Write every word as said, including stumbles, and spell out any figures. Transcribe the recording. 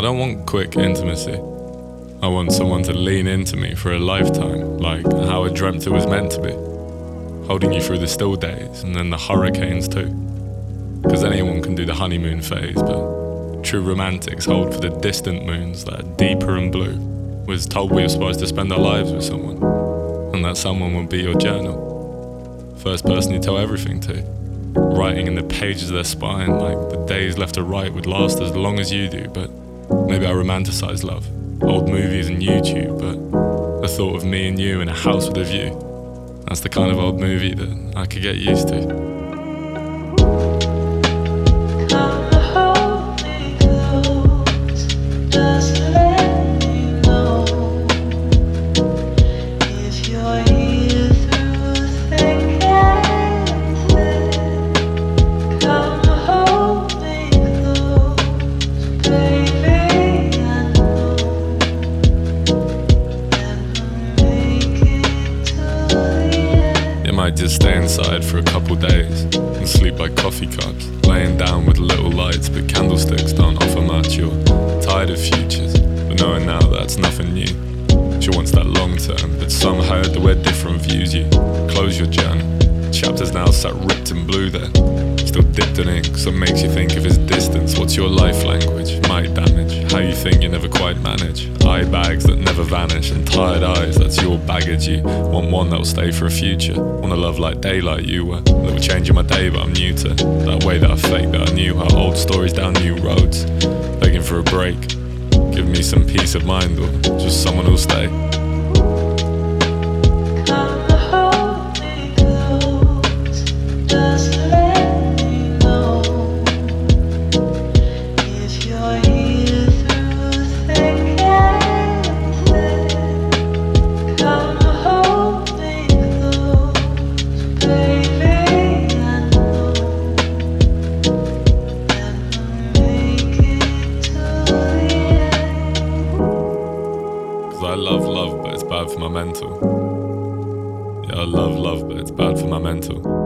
don't want quick intimacy. I want someone to lean into me for a lifetime, like how I dreamt it was meant to be. Holding you through the still days and then the hurricanes too. Because anyone can do the honeymoon phase, but true romantics hold for the distant moons that are deeper and blue. Was told we were supposed to spend our lives with someone, and that someone would be your journal. First person you tell everything to, writing in the pages of their spine like the days left to write would last as long as you do. But maybe I romanticize love, old movies and YouTube, but the thought of me and you in a house with a view, that's the kind of old movie that I could get used to. Might just stay inside for a couple days and sleep by coffee cups, laying down with little lights, but candlesticks don't offer much. You're tired of futures, but knowing now that's nothing new. She wants that long term, but somehow that we're different views. You close your journal, chapters now sat ripped in blue there, still dipped in ink, so it makes you think of his distance. What's your life language? Might damage how you think you never quite manage. Eye bags that never vanish and tired eyes, that's your baggage. You want one that'll stay for a future. Want a love like daylight you were, that will change in my day, but I'm new to that way that I fake that I knew. How old stories down new roads, begging for a break. Give me some peace of mind, or just someone who'll stay. I love love, but it's bad for my mental. Yeah, I love love, but it's bad for my mental.